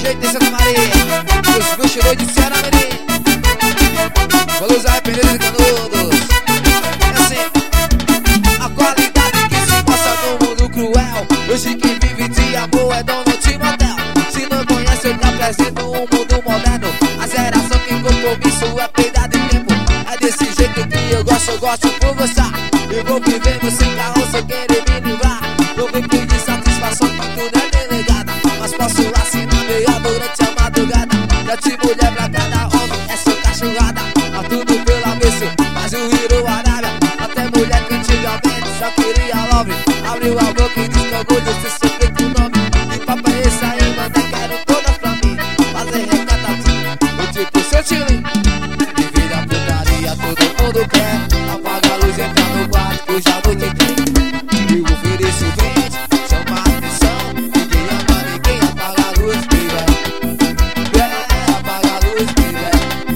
jeito de Santa Maria. Os buchirões de Ceará, menino. Vou usar arrependidos e canudos. É assim, a qualidade que se mostra no mundo cruel. Hoje quem vive de amor é dono de motel. Se não conhece eu te apresento um mundo moderno. A geração que compromisso é peidado em tempo. É desse jeito que eu gosto por gostar. Eu vou vivendo sem carro, sem querer me livrar. Não vem pedir satisfação que tudo é delegada. Mas posso assinar meia durante a madrugada. Já de mulher pra cada homem é sua cachorrada. Mas tudo pelo avesso, mas o virou Arábia. Até mulher que antigamente só queria love. Abriu a boca e diz que orgulho se sofrer com o nome. E papo é esse aí, mano, quero todas pra mim. Fazer recatatinho, o tipo seu tilinho. Viver a putaria, todo mundo quer. Apaga a luz, entra no quarto que eu já vou te ter. Eu ofereço brinde, chama a atenção. Ninguém ama ninguém, apaga a luz, baby. Apaga a luz, baby.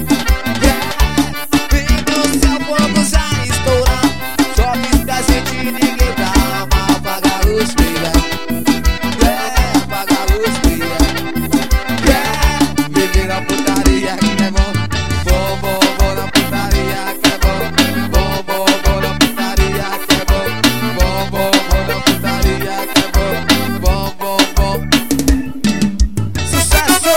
Vem do céu, fogo já estourando. Chove pra gente, ninguém pra amar. Apaga a luz, baby. Apaga a luz, baby. Viver a putaria que é bom. Bom na putaria que é bom. Bom na putaria que é bom. Bom na putaria que é bom. Bom. Sucesso!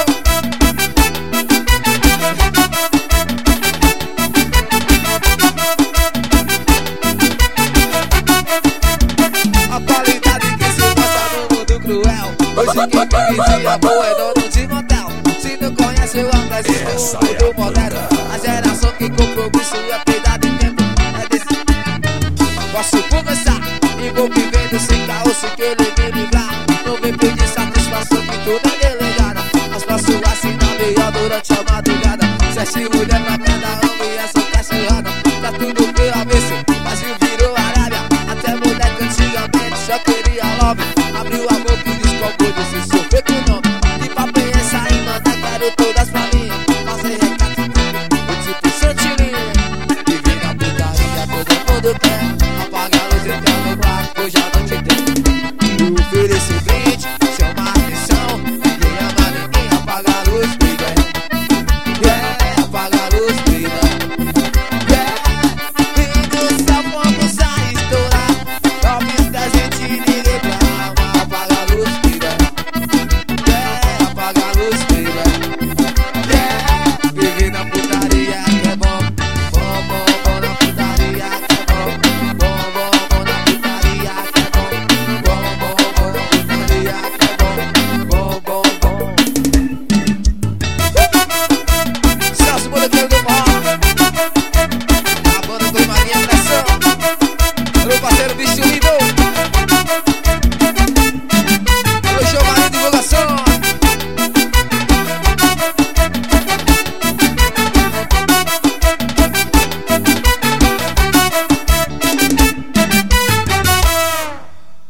A qualidade que se passa no mundo cruel. Hoje quem vive de amor é dono de motel. Se não conhece eu apresento um mundo moderno. A geração que compromisso é peidado em tempo. É desse... Posso conversar e vou vivendo sem caô, sem querer me livrar. Não vem pedir satisfação que tudo é delegada. Mas posso assinar melhor durante a madrugada. Sete mulher pra cada homem é só cachorrada. Tá tudo pelo avesso, mas o virou Arábia. Até mulher que antigamente só queria love. Abriu